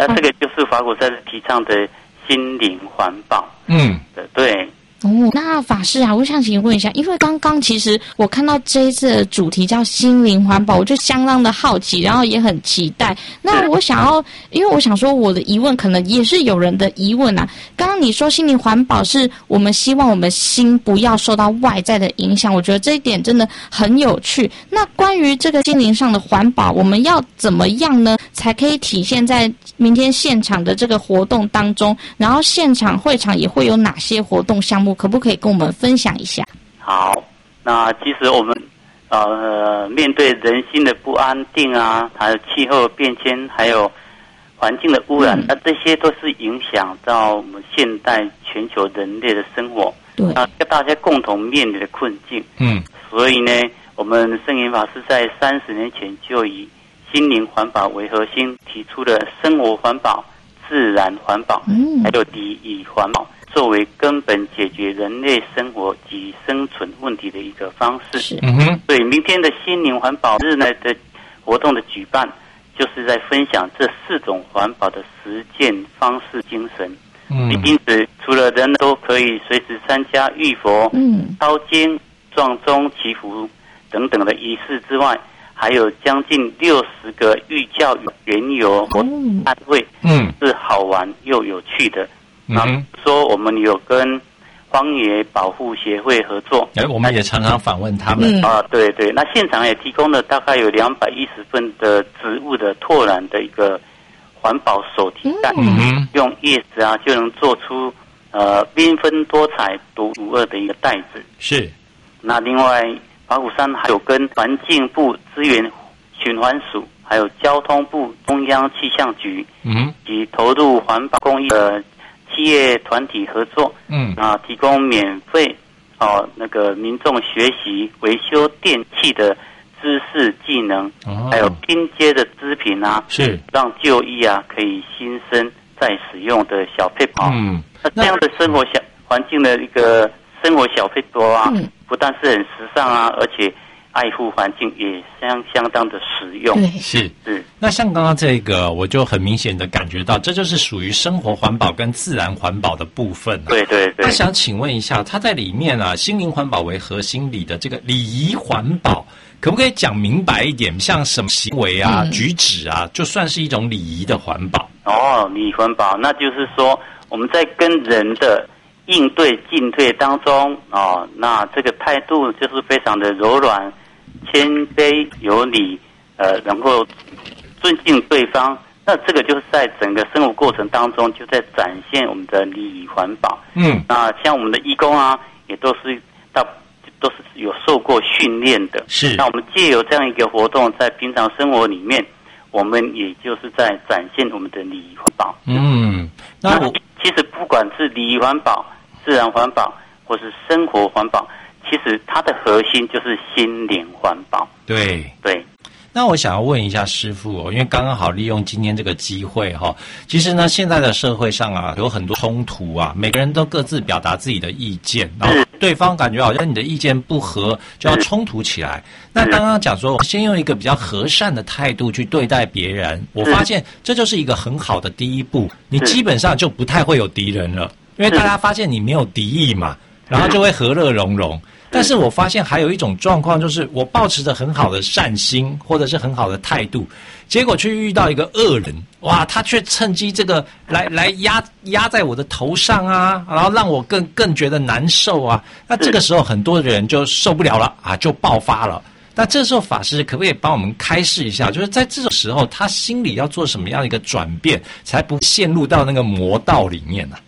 那这个就是法鼓山提倡的心灵环保。对。 那法师啊，我想请问一下，因为刚刚其实我看到这一次的主题叫心灵环保，我就相当的好奇，然后也很期待。那我想要，因为我想说我的疑问可能也是有人的疑问啊。刚刚你说心灵环保是我们希望我们心不要受到外在的影响，我觉得这一点真的很有趣。那关于这个心灵上的环保，我们要怎么样呢，才可以体现在明天现场的这个活动当中？然后现场会场也会有哪些活动项目？可不可以跟我们分享一下？ 好，那其实我们面对人心的不安定啊，还有气候变迁，还有环境的污染，那这些都是影响到我们现代全球人类的生活， 对， 大家共同面临的困境。所以呢，我们圣严法师在30年前就以心灵环保为核心，提出了生活环保、自然环保，还有礼仪环保，作为根本解决人类生活及生存问题的一个方式。所以明天的心灵环保日呢的活动的举办，就是在分享这4种环保的实践方式精神。因此，除了人都可以随时参加浴佛、抄经、撞钟、祈福等等的仪式之外，还有将近60个寓教园游活动单位，是好玩又有趣的。那说我们有跟荒野保护协会合作， 我们也常常访问他们。 对对，那现场也提供了大概有210份的植物的拓染的一个环保手提袋，用叶子啊就能做出缤纷多彩、独一无二的一个袋子。 是。那另外，法鼓山还有跟环境部资源循环署，还有交通部中央气象局，及投入环保公益的企业团体合作，提供免费那个民众学习维修电器的知识技能，还有拼接的织品啊， 是让就医啊可以新生再使用的小配包。那这样的生活环境的一个生活小配包啊，不但是很时尚啊，而且爱护环境也相当的实用。 是。那像刚刚这个，我就很明显的感觉到，这就是属于生活环保跟自然环保的部分。 对。 那想请问一下，它在里面啊，心灵环保为核心里的这个礼仪环保，可不可以讲明白一点？像什么行为啊、举止啊，就算是一种礼仪的环保？ 礼仪环保，那就是说我们在跟人的应对进退当中那这个态度就是非常的柔软、谦卑、有礼，然后尊敬对方。那这个就是在整个生活过程当中，就在展现我们的礼仪环保。那像我们的义工啊，也都是有受过训练的。 是。 那我们借由这样一个活动，在平常生活里面，我们也就是在展现我们的礼仪环保。那其实不管是礼仪环保、自然环保，或是生活环保，其实它的核心就是心灵环保。 对。那我想要问一下师父因为刚刚好利用今天这个机会其实呢，现在的社会上啊，有很多冲突啊，每个人都各自表达自己的意见，然后对方感觉好像你的意见不合，就要冲突起来。那刚刚讲说，我先用一个比较和善的态度去对待别人，我发现这就是一个很好的第一步，你基本上就不太会有敌人了，因为大家发现你没有敌意嘛，然后就会和乐融融。但是我发现还有一种状况，就是我抱持着很好的善心或者是很好的态度，结果却遇到一个恶人，哇，他却趁机这个来压在我的头上啊，然后让我更觉得难受啊。那这个时候很多人就受不了了啊，就爆发了。那这时候法师可不可以帮我们开示一下，就是在这种时候他心里要做什么样的一个转变，才不陷入到那个魔道里面呢？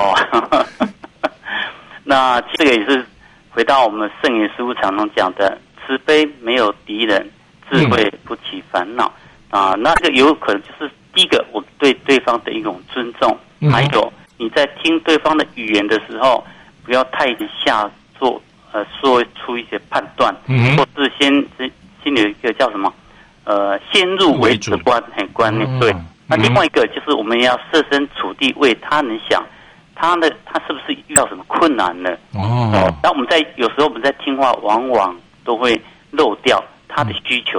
那这个也是回到我们圣严师父常常讲的，慈悲没有敌人，智慧不起烦恼。那这个有可能就是第一个，我对对方的一种尊重，还有你在听对方的语言的时候，不要太下做说出一些判断，或是心里有一个叫什么先入为主的观念。对。那另外一个就是我们要设身处地为他人想。他是不是遇到什么困难了？然后有时候我们在听话，往往都会漏掉他的需求，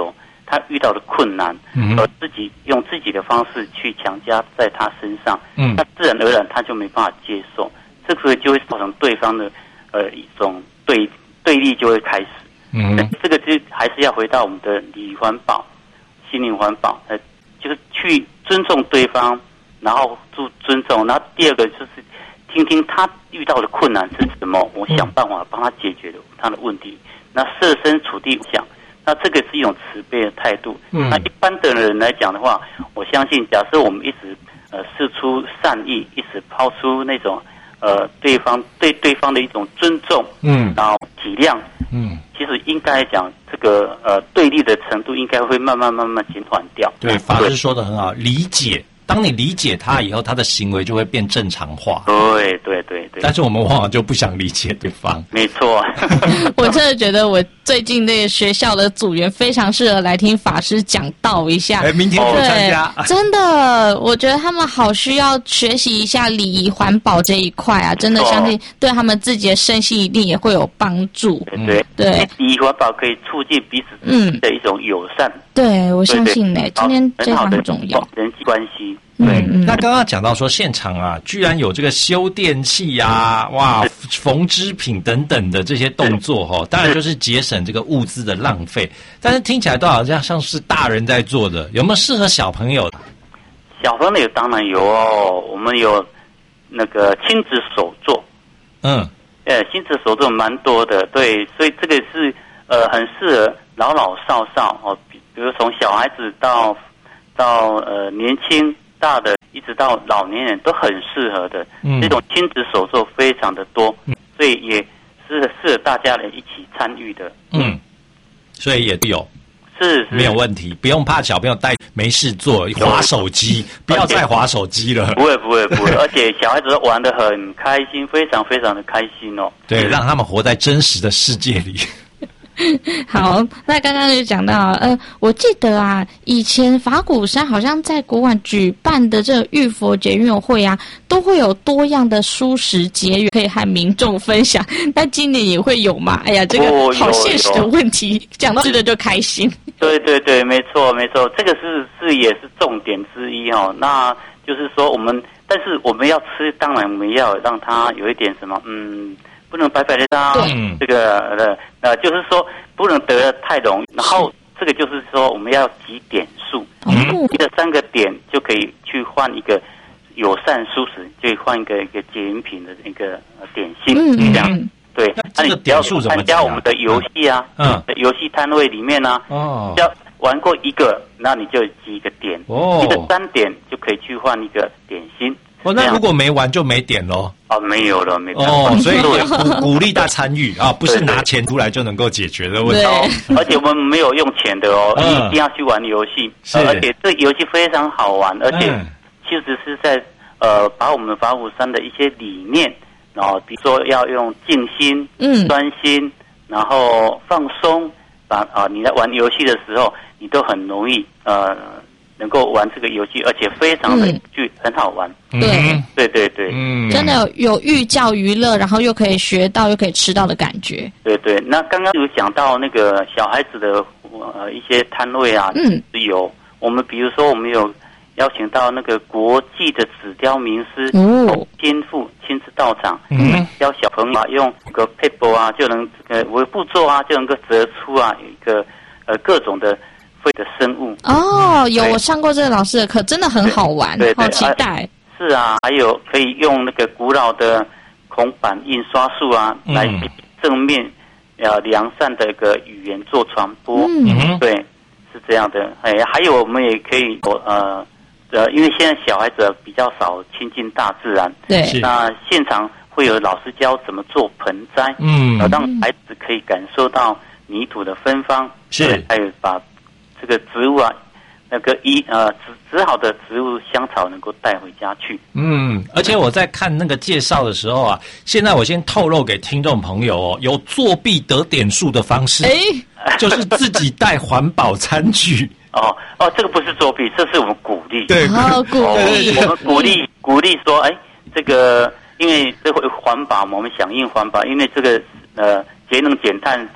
他遇到的困难，自己用自己的方式去强加在他身上，那自然而然他就没办法接受，这个就会造成对方的一种对立就会开始。这个就还是要回到我们的礼仪环保、心灵环保，就是去尊重对方，然后尊重。然后第二个就是听听他遇到的困难是什么，我想办法帮他解决他的问题。那设身处地想，那这个是一种慈悲的态度。那一般的人来讲的话，我相信，假设我们一直释出善意，一直抛出那种对方的一种尊重，然后体谅，其实应该讲这个对立的程度应该会慢慢减缓掉。 对，法师说的很好，理解。当你理解他以后，他的行为就会变正常化。 对。 但是我们往往就不想理解对方。 没错。 我真的觉得我最近那个学校的组员非常适合来听法师讲道一下。 明天就参加。 真的，我觉得他们好需要学习一下礼仪环保这一块啊！真的相信对他们自己的身心一定也会有帮助。 对，礼仪环保可以促进彼此的一种友善。 对，我相信呢，今天这常很重要。 人际关系。 对，那刚刚讲到说现场啊，居然有这个修电器啊，哇，缝织品等等的这些动作当然就是节省这个物资的浪费。但是听起来都好像是大人在做的，有没有适合小朋友的？ 小朋友当然有哦，我们有那个亲子手作，亲子手作蛮多的，对，所以这个是很适合老少少比如从小孩子到年轻。大的一直到老年人都很适合的，这种亲子手作非常的多，所以也是适合大家人一起参与的。 所以也有是没有问题，不用怕小朋友带没事做滑手机，不要再滑手机了。 不会，而且小孩子玩得很开心，非常非常的开心哦。 对，让他们活在真实的世界里。 好，那刚刚就讲到，我记得啊，以前法鼓山好像在国外举办的这个浴佛节运友会啊，都会有多样的蔬食节语可以和民众分享。那今年也会有嘛？哎呀，这个好现实的问题，讲到这个就开心。 对，没错，这个是也是重点之一哦。那就是说但是我们要吃，当然我们要让它有一点什么，不能白白的这个就是说不能得的太容易，然后这个就是说我们要积点数，这3个点就可以去换一个友善蔬食，就换一个节饮品的一个点心，这样对。 那你只要参加我们的游戏啊，游戏摊位里面啊，要玩过一个，那你就积一个点，一个3点就可以去换一个点心。 那如果没玩就没点咯？ 没有了，没所以鼓励大家参与啊，不是拿钱出来就能够解决的问题。 而且我们没有用钱的哦，一定要去玩游戏，而且这游戏非常好玩，而且其实是在把我们法鼓山的一些理念，然后比如说要用静心、专心，然后放松，你在玩游戏的时候，你都很容易能够玩这个游戏，而且非常的很好玩。对， 真的有寓教于乐，然后又可以学到，又可以吃到的感觉。 对，那刚刚有讲到那个小孩子的一些摊位啊，有我们比如说我们有邀请到那个国际的纸雕名师肩负亲自到场，教小朋友用个 paper 啊就能微步骤啊就能够折出一个各种的生物。有我上过这个老师的课，真的很好玩，好期待。 是啊，还有可以用那个古老的孔板印刷术来正面良善的一个语言做传播。对，是这样的。还有我们也可以因为现在小孩子比较少亲近大自然， 对， 那现场会有老师教怎么做盆栽，让孩子可以感受到泥土的芬芳，还有把这个植物那个植好的植物香草能够带回家去。 而且我在看那个介绍的时候啊，现在我先透露给听众朋友有作弊得点数的方式，就是自己带环保餐具。 这个不是作弊，这是我们鼓励。 对， 我们鼓励说，这个因为这会环保嘛，我们响应环保，因为这个节能减碳，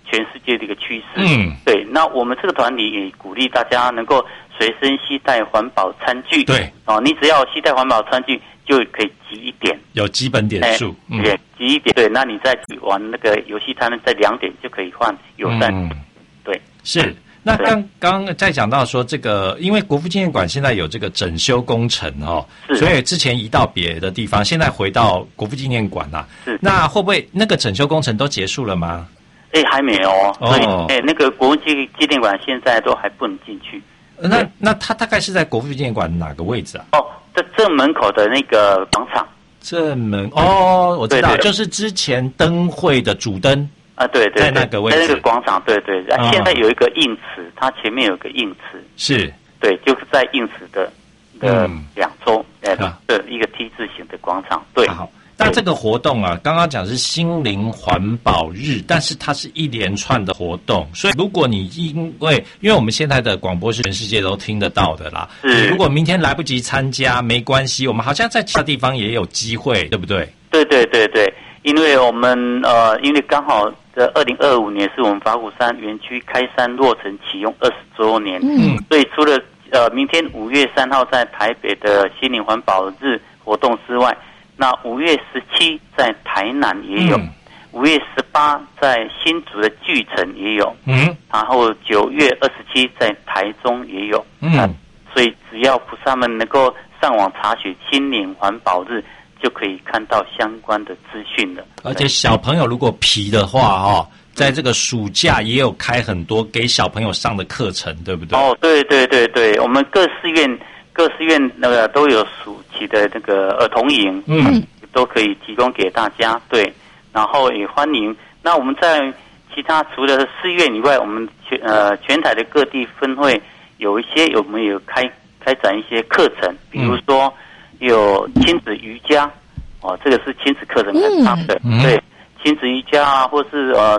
全世界的一个趋势。对。那我们这个团体也鼓励大家能够随身携带环保餐具。 对。 你只要携带环保餐具就可以集1点，有基本点数。 对，集1点。对，那你再玩那个游戏摊在2点就可以换友善。对， 是。那刚在讲到说这个，因为国父纪念馆现在有这个整修工程所以之前移到别的地方，现在回到国父纪念馆啦。是。那会不会那个整修工程都结束了吗？ 还没有所以那个国父纪念馆现在都还不能进去。 那它大概是在国父纪念馆哪个位置啊？ 在正门口的那个广场。 正门我知道，就是之前灯会的主灯。 对， 在那个位置， 在那个广场，对。现在有一个印池，它前面有个印池， 是， 对，就是在印池的2周，的一个 T 字形的广场，对。 好，那这个活动啊，刚刚讲是心灵环保日，但是它是一连串的活动，所以如果你因为我们现在的广播是全世界都听得到的啦，如果明天来不及参加没关系，我们好像在其他地方也有机会，对不对？ 对。因为我们因为刚好的2025年是我们法鼓山园区开山落成启用20周年，所以除了明天5月3号在台北的心灵环保日活动之外，那5月17在台南也有，5月18在新竹的巨城也有，然后9月27在台中也有，所以只要菩萨们能够上网查询心灵环保日，就可以看到相关的资讯了。 而且小朋友如果皮的话在这个暑假也有开很多给小朋友上的课程，对不对？ 对，我们各寺院那个都有暑期的那个儿童营，都可以提供给大家。对，然后也欢迎。那我们在其他除了寺院以外，我们全台的各地分会有我们有开展一些课程，比如说有亲子瑜伽，这个是亲子课程很棒的，对，亲子瑜伽或是